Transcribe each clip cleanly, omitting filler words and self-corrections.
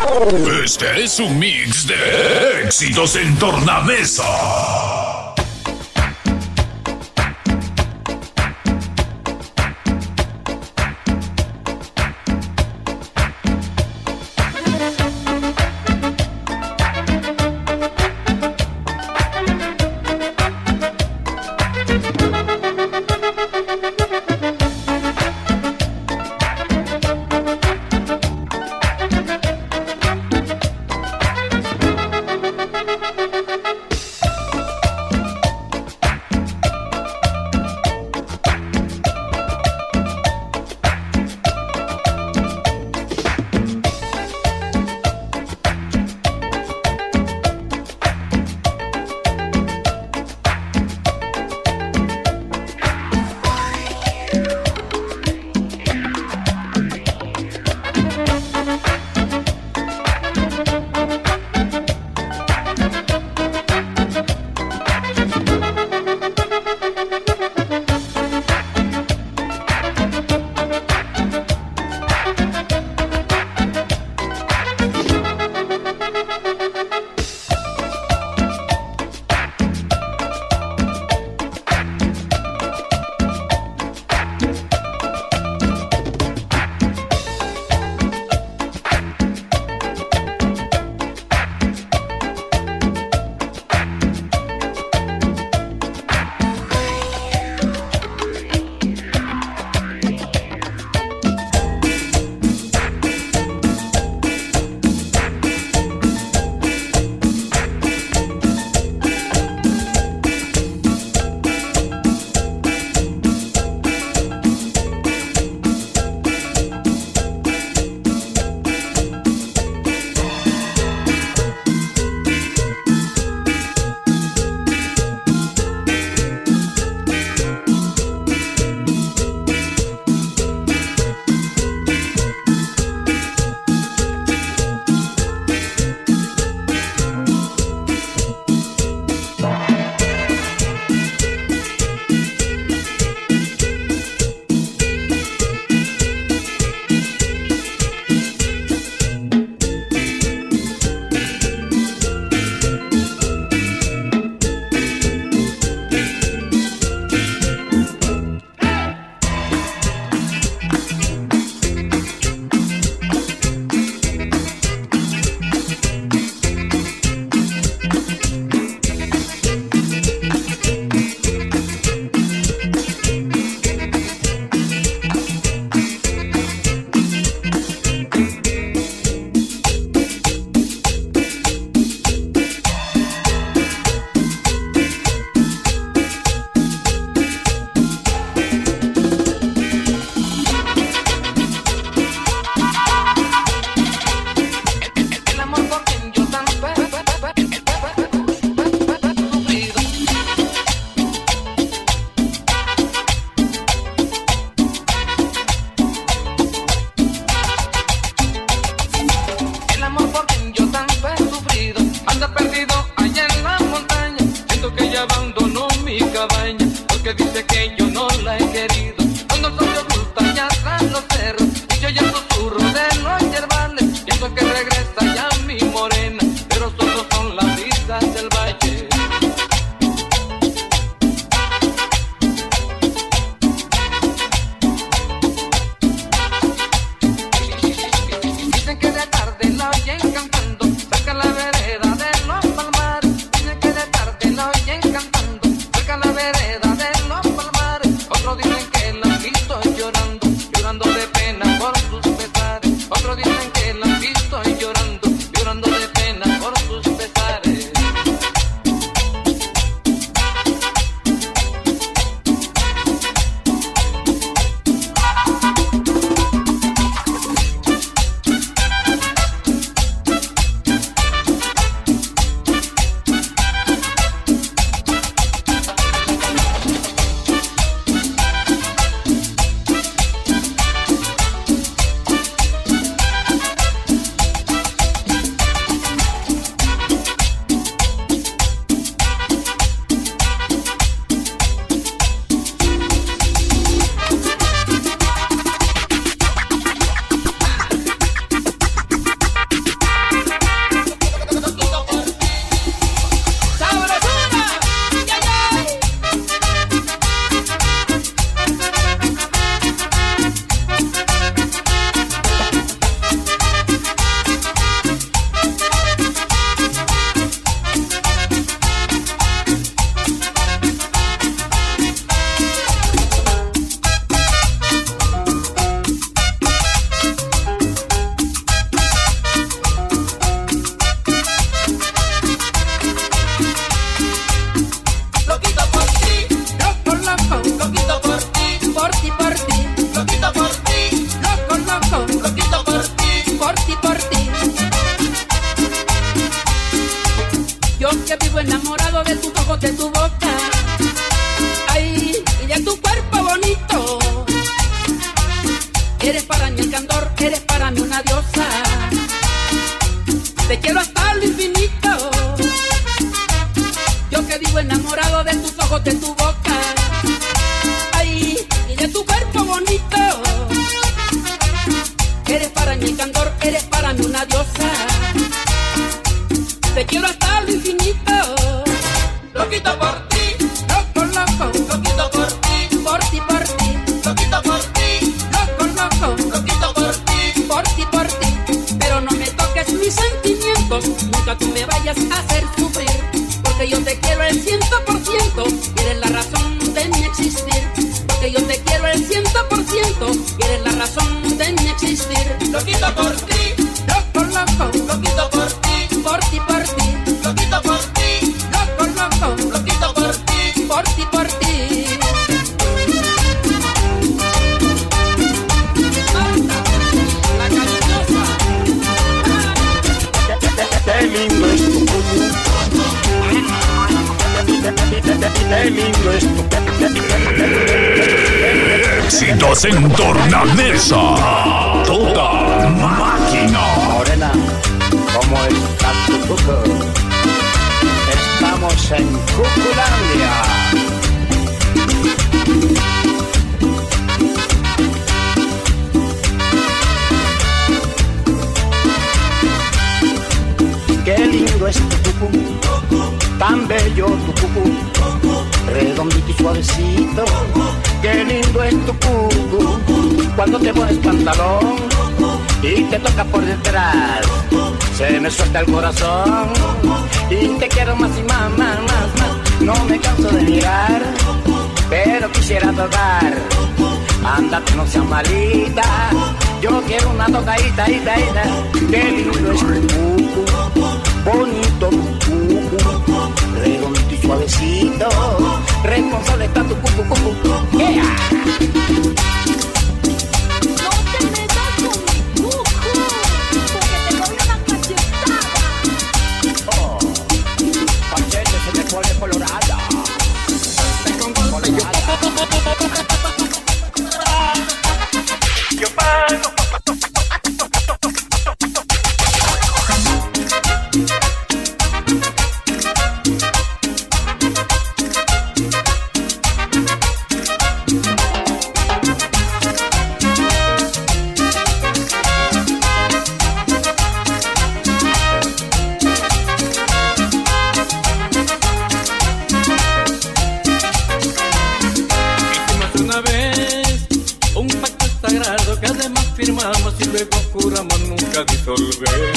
Este es un mix de éxitos en tornamesa. enamorado de tus ojos, de tu boca, ay, y de tu cuerpo bonito. Eres para mí el candor, eres para mí una diosa. Te quiero hasta lo infinito. Yo que vivo enamorado de tus ojos, de tu boca, ay, y de tu cuerpo bonito. Eres para mí el candor, eres para mí una diosa. Te quiero hasta lo infinito. Loquito por ti, loco, loco, loquito por ti, por ti, por ti, loquito por ti, loco, loco, loquito por ti, por ti, por ti. Pero no me toques mis sentimientos, nunca tú me vayas a hacer sufrir, porque yo te quiero el 100%, y eres la razón de mi existir. Porque yo te quiero el 100%, y eres la razón de mi existir. Loquito por ti, loco, loco, loquito por ti, por ti, por ti, loquito por ti, loco, loco, loquito por ti, por ti, por ti. Marta, la cariñosa. Qué lindo es tu cucu. Qué lindo es tu Éxitos en tornamesa. Toda máquina. Morena, ¿cómo está tu cucu? Estamos en Cuculandia. Qué lindo es tu cucu, tan bello tu cucu, redondito y suavecito. Qué lindo es tu cucu, cuando te pones pantalón y te toca por detrás, se me suelta el corazón y te quiero más y más, más, más, más. No me canso de mirar, pero quisiera tocar. Ándate, no seas malita, yo quiero una tocadita, ita, ita. Qué lindo es tu cucu, bonito tu cucu, redondito y suavecito. Responsable está tu cucu, cucu. Yeah. No te metas con mi cucu, porque te doy una cachetada. Oh, Pachete se me pone colorada. Yo pago. Y luego juramos nunca disolver.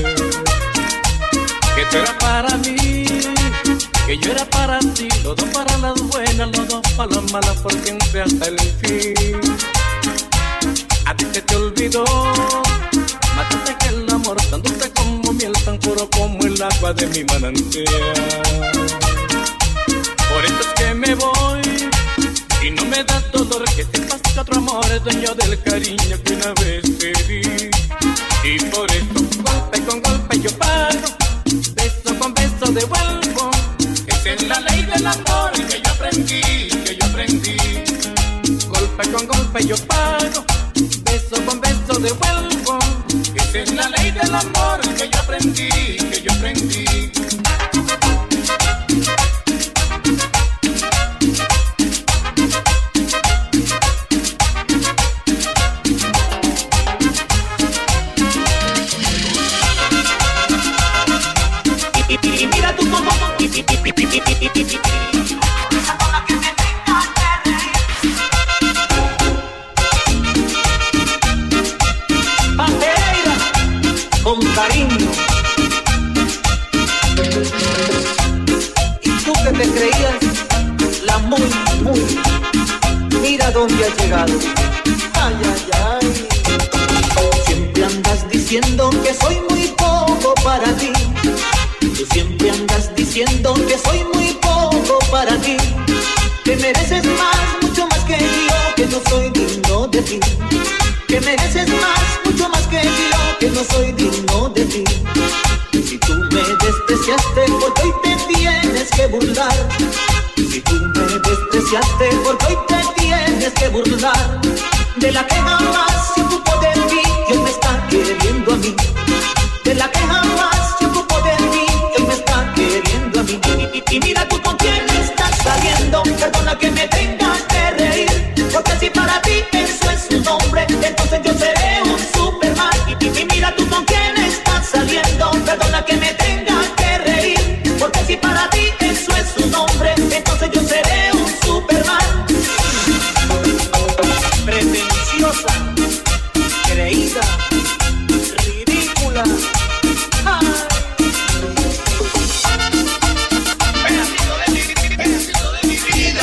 Que tú eras para mí, que yo era para ti, los dos para las buenas, los dos para las malas, por siempre hasta el fin. A ti se te olvidó, mataste que el amor tan dulce como miel, tan puro como el agua de mi manantial. Por eso es que me voy y no me da dolor que sepas que otro amor es dueño del cariño que una vez te di. Y por eso golpe con golpe yo pago, beso con beso devuelvo. Esa es la ley del amor que yo aprendí, que yo aprendí. Golpe con golpe yo pago, beso con beso devuelvo. Esa es la ley del amor que yo aprendí, que yo aprendí. Y mira tú cómo esa con la que me tengas que reír. Bandeira con cariño. Y tú que te creías la muy, mira dónde has llegado. Ay, ay, ay. Siempre andas diciendo que soy muy poco para ti. Tú siempre andas diciendo que soy muy poco para ti, que mereces más, mucho más que yo, que no soy digno de ti, que mereces más, mucho más que yo, que no soy digno de ti. Si tú me despreciaste, porque hoy te entiendo. renunciaste porque hoy te tienes que burlar de la que jamás se ocupó de mí y hoy me está queriendo a mí. De la que jamás se ocupó de mí y hoy me está queriendo a mí. Y mira tú con quién estás saliendo, perdona que me tenga que reír, porque si para ti eso es un hombre, entonces yo seré un Superman. Y mira tú con quién estás saliendo, perdona que me tenga que reír, porque si para ti eso es un hombre, entonces yo seré un Superman. Pretenciosa, creída, ridícula. Pedacito de mi vida. Pedacito de mi vida.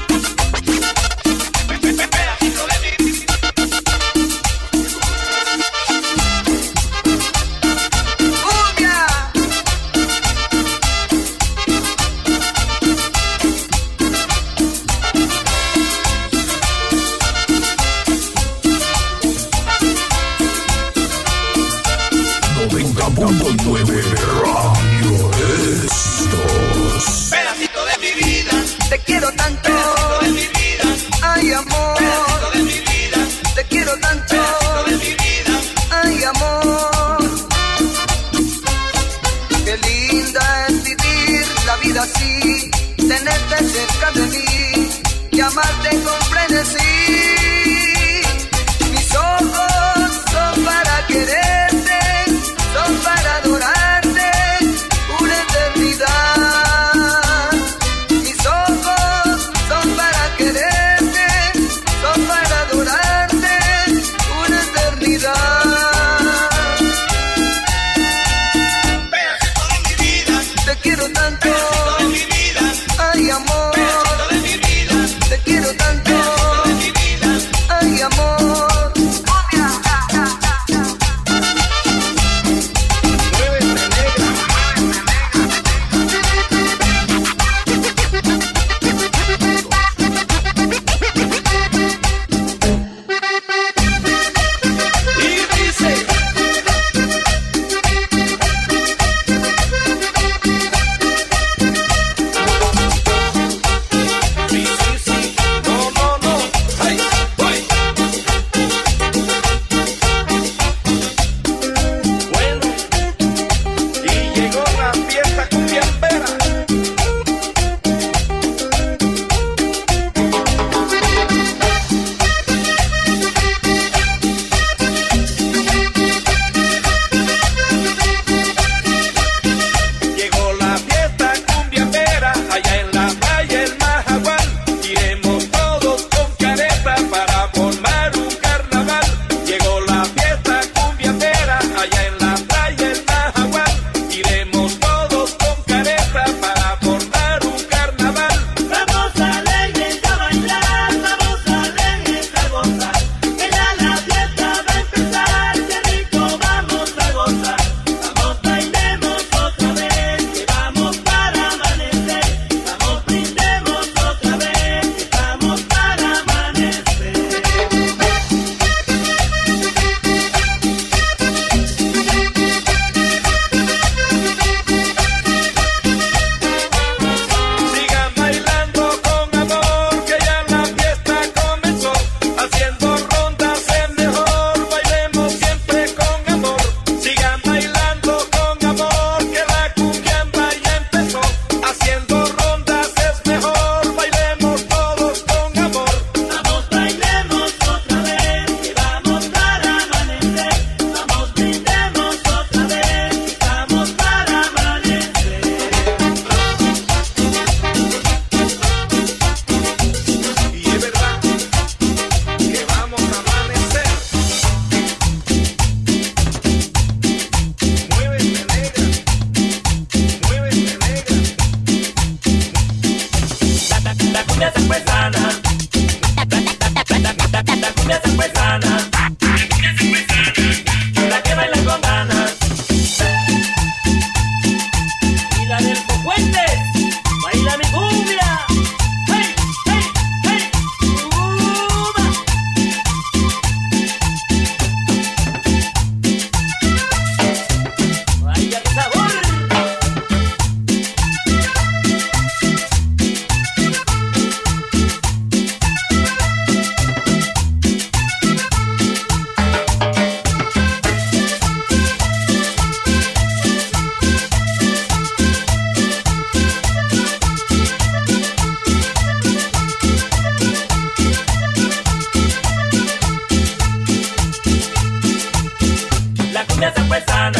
¡Cumbia! Radio Éxitos. Pedacito de mi vida. Te quiero tanto. Pedacito de mi vida. Ay, amor. Pedacito de mi vida. Te quiero tanto. Pedacito de mi vida. Ay, amor. Qué linda es vivir la vida así, tenerte cerca de mí y amarte con frenesí. Mis ojos son para quererte, son para adorarte una eternidad. Mis ojos son para quererte, son para adorarte una eternidad. Pedacito de mi vida. Te quiero tanto, Pedacito de mi vida. ay amor. Pedacito de mi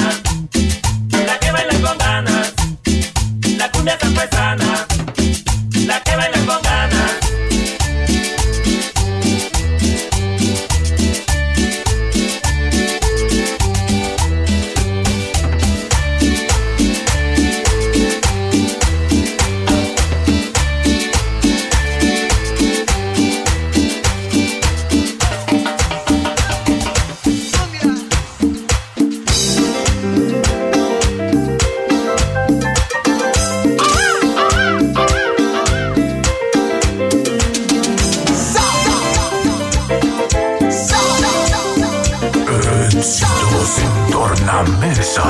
ganas, la que baila con ganas, la cumbia campesana, la que baila con ganas. Éxitos en tornamesa.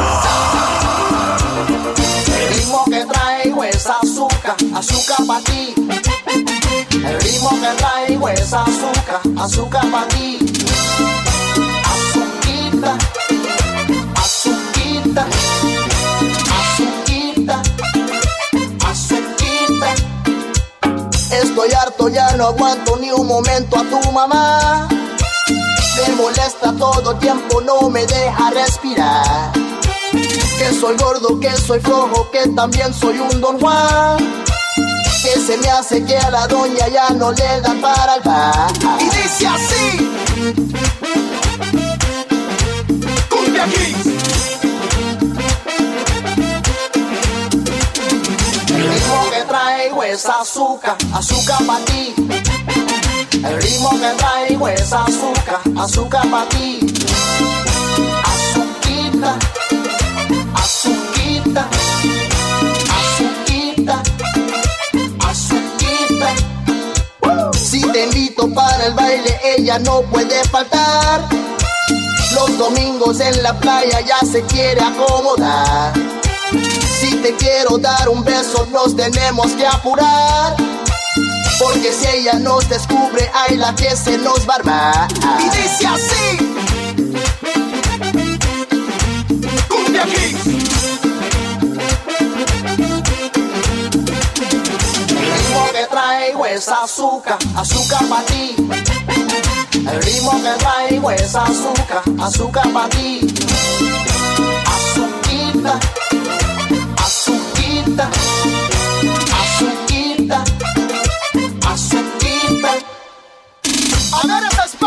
El ritmo que traigo es azúcar, azúcar para ti. El ritmo que traigo es azúcar, azúcar para ti. Azuquita, azuquita, azuquita, azuquita. Estoy harto, ya no aguanto ni un momento a tu mamá. Me molesta todo el tiempo, no me deja respirar. Que soy gordo, que soy flojo, que también soy un Don Juan. Que se me hace que a la doña ya no le da para el bar. Y dice así: Cumbia Kings. El ritmo que traigo es azúcar, azúcar para ti. El ritmo que traigo es azúcar, azúcar para ti. Azuquita, azuquita, azuquita, azuquita. Si te invito para el baile, ella no puede faltar. Los domingos en la playa ya se quiere acomodar. Si te quiero dar un beso, nos tenemos que apurar. Porque si ella nos descubre, ay, la que se nos va a armar. Y dice así: Cumbia Kings. El ritmo que traigo es azúcar, azúcar para ti. El ritmo que traigo es azúcar, azúcar para ti. Azuquita, azuquita, azuquita, azuquita. A ver esas